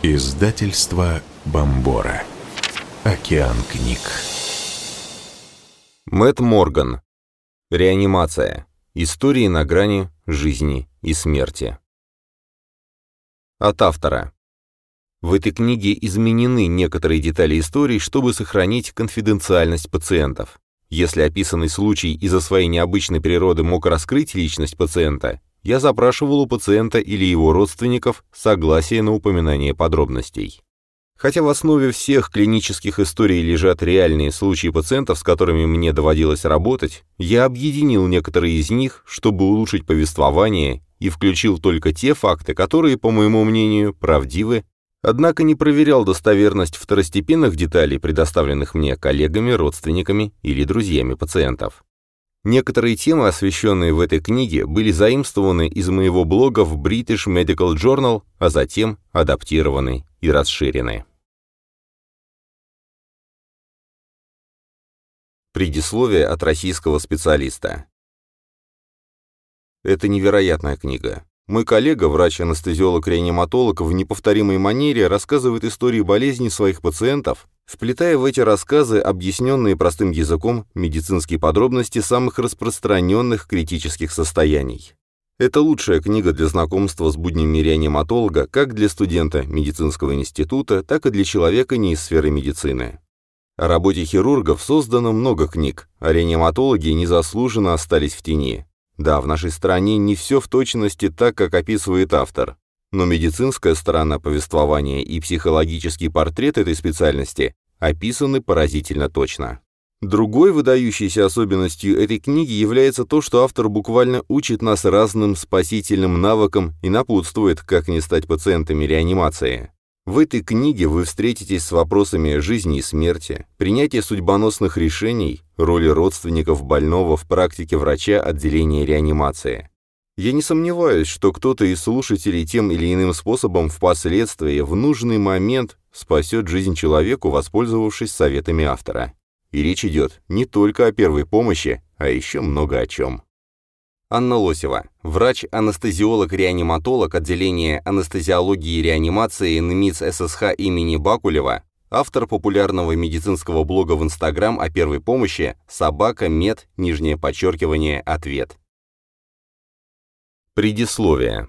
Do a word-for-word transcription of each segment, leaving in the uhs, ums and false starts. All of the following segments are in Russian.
Издательство Бомбора. Океан книг. Мэтт Морган. Реанимация. Истории на грани жизни и смерти. От автора. В этой книге изменены некоторые детали истории, чтобы сохранить конфиденциальность пациентов. Если описанный случай из-за своей необычной природы мог раскрыть личность пациента, я запрашивал у пациента или его родственников согласие на упоминание подробностей. Хотя в основе всех клинических историй лежат реальные случаи пациентов, с которыми мне доводилось работать, я объединил некоторые из них, чтобы улучшить повествование, и включил только те факты, которые, по моему мнению, правдивы, однако не проверял достоверность второстепенных деталей, предоставленных мне коллегами, родственниками или друзьями пациентов. Некоторые темы, освещенные в этой книге, были заимствованы из моего блога в British Medical Journal, а затем адаптированы и расширены. Предисловие от российского специалиста. Это невероятная книга. Мой коллега, врач-анестезиолог-реаниматолог, в неповторимой манере рассказывает истории болезней своих пациентов, вплетая в эти рассказы объясненные простым языком медицинские подробности самых распространенных критических состояний. Это лучшая книга для знакомства с буднями реаниматолога как для студента медицинского института, так и для человека не из сферы медицины. О работе хирургов создано много книг, а реаниматологи незаслуженно остались в тени. Да, в нашей стране не все в точности так, как описывает автор, но медицинская сторона повествования и психологический портрет этой специальности описаны поразительно точно. Другой выдающейся особенностью этой книги является то, что автор буквально учит нас разным спасительным навыкам и напутствует, как не стать пациентами реанимации. В этой книге вы встретитесь с вопросами жизни и смерти, принятия судьбоносных решений, роли родственников больного в практике врача отделения реанимации. Я не сомневаюсь, что кто-то из слушателей тем или иным способом впоследствии в нужный момент спасет жизнь человеку, воспользовавшись советами автора. И речь идет не только о первой помощи, а еще много о чем. Анна Лосева, врач-анестезиолог-реаниматолог отделения анестезиологии и реанимации эн эм и ц эс эс ха имени Бакулева, автор популярного медицинского блога в Инстаграм о первой помощи «Собака Мед, нижнее подчеркивание, ответ». Предисловие.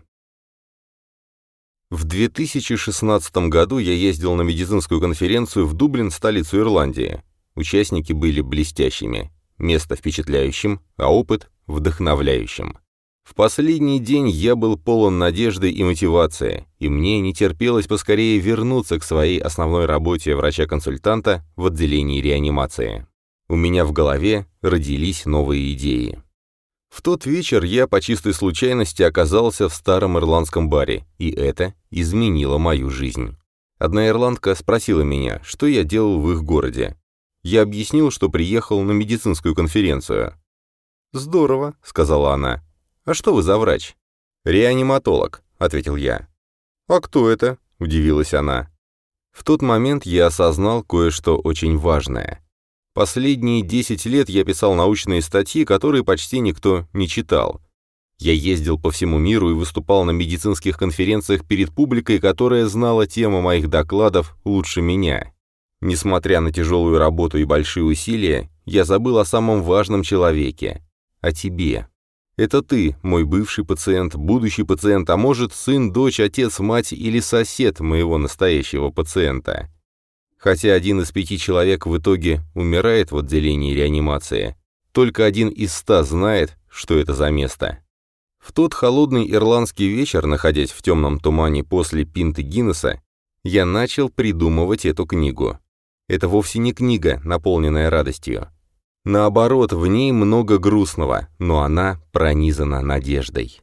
В две тысячи шестнадцатом году я ездил на медицинскую конференцию в Дублин, столицу Ирландии. Участники были блестящими, место впечатляющим, а опыт вдохновляющим. В последний день я был полон надежды и мотивации, и мне не терпелось поскорее вернуться к своей основной работе врача-консультанта в отделении реанимации. У меня в голове родились новые идеи. В тот вечер я по чистой случайности оказался в старом ирландском баре, и это изменило мою жизнь. Одна ирландка спросила меня, что я делал в их городе. Я объяснил, что приехал на медицинскую конференцию. «Здорово», — сказала она. «А что вы за врач?» «Реаниматолог», — ответил я. «А кто это?» — удивилась она. В тот момент я осознал кое-что очень важное. Последние десять лет я писал научные статьи, которые почти никто не читал. Я ездил по всему миру и выступал на медицинских конференциях перед публикой, которая знала тему моих докладов лучше меня. Несмотря на тяжелую работу и большие усилия, я забыл о самом важном человеке — о тебе. Это ты, мой бывший пациент, будущий пациент, а может, сын, дочь, отец, мать или сосед моего настоящего пациента. Хотя один из пяти человек в итоге умирает в отделении реанимации, только один из ста знает, что это за место. В тот холодный ирландский вечер, находясь в темном тумане после пинты Гиннесса, я начал придумывать эту книгу. Это вовсе не книга, наполненная радостью. Наоборот, в ней много грустного, но она пронизана надеждой.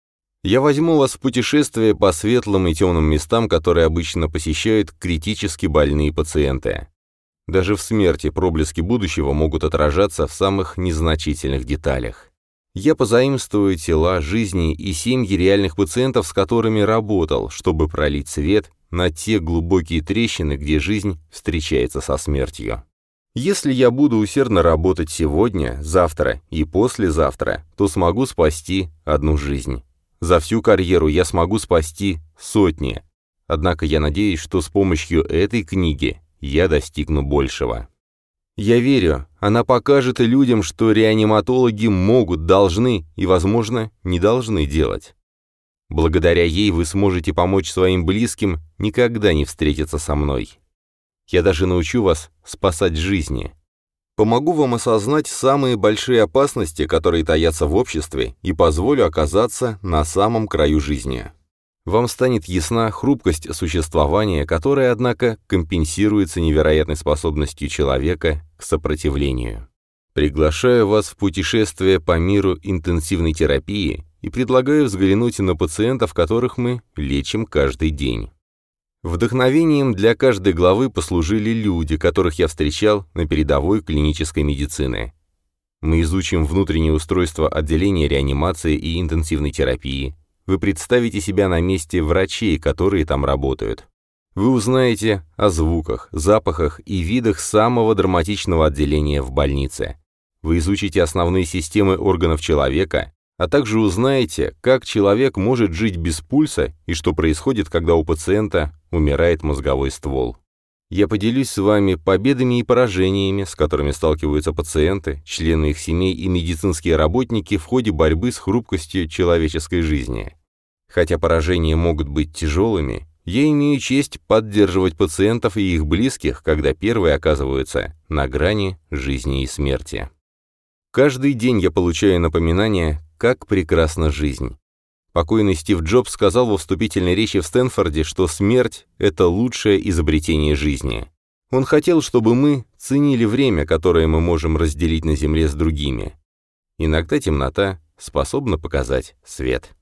Я возьму вас в путешествие по светлым и темным местам, которые обычно посещают критически больные пациенты. Даже в смерти проблески будущего могут отражаться в самых незначительных деталях. Я позаимствую тела, жизни и семьи реальных пациентов, с которыми работал, чтобы пролить свет на те глубокие трещины, где жизнь встречается со смертью. Если я буду усердно работать сегодня, завтра и послезавтра, то смогу спасти одну жизнь. За всю карьеру я смогу спасти сотни, Однако я надеюсь, что с помощью этой книги я достигну большего. Я верю, она покажет людям, что реаниматологи могут, должны и, возможно, не должны делать. Благодаря ей вы сможете помочь своим близким никогда не встретиться со мной. Я даже научу вас спасать жизни. Помогу вам осознать самые большие опасности, которые таятся в обществе, и позволю оказаться на самом краю жизни. Вам станет ясна хрупкость существования, которая, однако, компенсируется невероятной способностью человека к сопротивлению. Приглашаю вас в путешествие по миру интенсивной терапии и предлагаю взглянуть на пациентов, которых мы лечим каждый день. Вдохновением для каждой главы послужили люди, которых я встречал на передовой клинической медицины. Мы изучим внутреннее устройство отделения реанимации и интенсивной терапии. Вы представите себя на месте врачей, которые там работают. Вы узнаете о звуках, запахах и видах самого драматичного отделения в больнице. Вы изучите основные системы органов человека, а также узнаете, как человек может жить без пульса и что происходит, когда у пациента умирает мозговой ствол. Я поделюсь с вами победами и поражениями, с которыми сталкиваются пациенты, члены их семей и медицинские работники в ходе борьбы с хрупкостью человеческой жизни. Хотя поражения могут быть тяжелыми, я имею честь поддерживать пациентов и их близких, когда первые оказываются на грани жизни и смерти. Каждый день я получаю напоминание, как прекрасна жизнь. Покойный Стив Джобс сказал во вступительной речи в Стэнфорде, что смерть – это лучшее изобретение жизни. Он хотел, чтобы мы ценили время, которое мы можем разделить на Земле с другими. Иногда темнота способна показать свет.